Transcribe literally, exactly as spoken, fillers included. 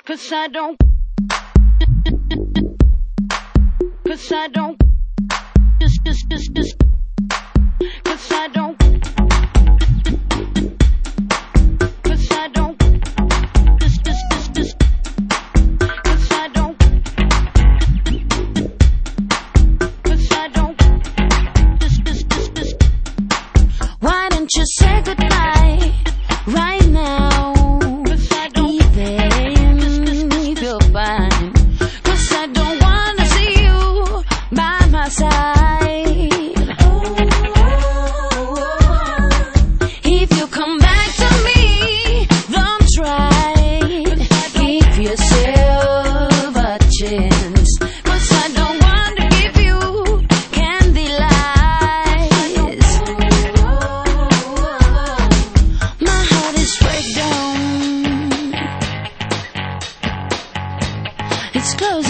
'Cause I don't, 'cause I don't, just, just, just, just, 'cause I don't, 'cause I don't, just, just, just, just, 'cause I don't, 'cause I don't, just, just, just, just. Why don't you say goodbye right now? 'Cause I don't, even if you're fine. 'Cause I don't wanna see you by my side. If you come back to me, don't try. Give yourself a chance. 'Cause I don't want to give you candy lies. My heart is breakdown. It's close.